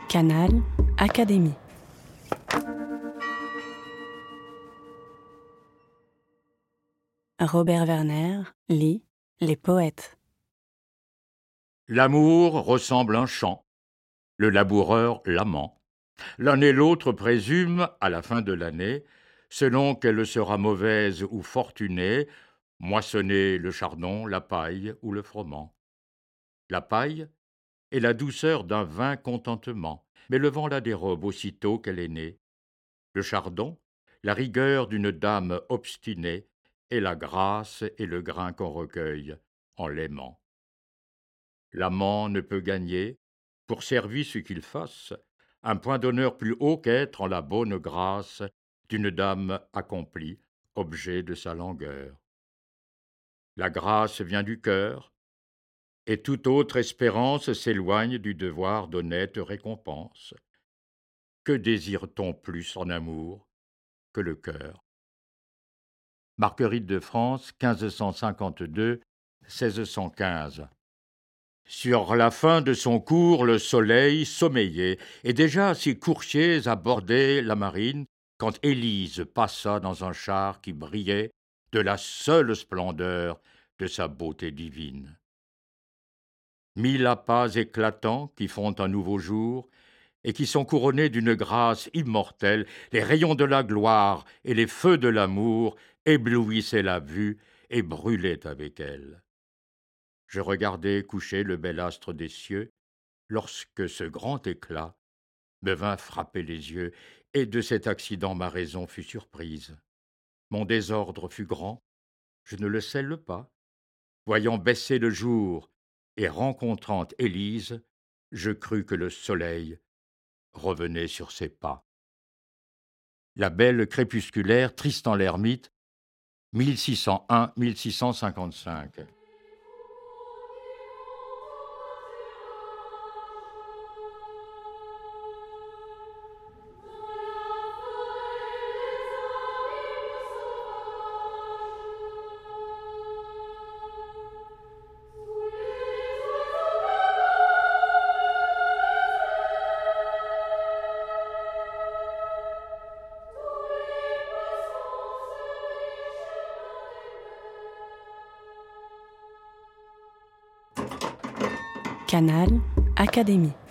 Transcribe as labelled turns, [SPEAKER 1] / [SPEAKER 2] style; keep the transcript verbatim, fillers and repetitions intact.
[SPEAKER 1] Canal Académie. Robert Werner lit Les Poètes.
[SPEAKER 2] L'amour ressemble un champ, le laboureur l'amant. L'un et l'autre présument, à la fin de l'année, selon qu'elle sera mauvaise ou fortunée, moissonner le chardon, la paille ou le froment. La paille est la douceur d'un vain contentement, mais le vent la dérobe aussitôt qu'elle est née. Le chardon, la rigueur d'une dame obstinée, et la grâce et le grain qu'on recueille en l'aimant. L'amant ne peut gagner, pour service qu'il fasse, un point d'honneur plus haut qu'être en la bonne grâce d'une dame accomplie, objet de sa langueur. La grâce vient du cœur, et toute autre espérance s'éloigne du devoir d'honnête récompense. Que désire-t-on plus en amour que le cœur? Marguerite de France, quinze cent cinquante-deux à seize cent quinze. Sur la fin de son cours, le soleil sommeillait, et déjà ses coursiers abordaient la marine, quand Élise passa dans un char qui brillait de la seule splendeur de sa beauté divine. Mille appâts éclatants qui font un nouveau jour, et qui sont couronnés d'une grâce immortelle, les rayons de la gloire et les feux de l'amour éblouissaient la vue et brûlaient avec elle. Je regardais coucher le bel astre des cieux, lorsque ce grand éclat me vint frapper les yeux, et de cet accident ma raison fut surprise. Mon désordre fut grand, je ne le scelle pas. Voyant baisser le jour et rencontrant Élise, je crus que le soleil revenait sur ses pas. La belle crépusculaire, Tristan l'Hermite, mille six cent un à mille six cent cinquante-cinq.
[SPEAKER 1] Canal Académie.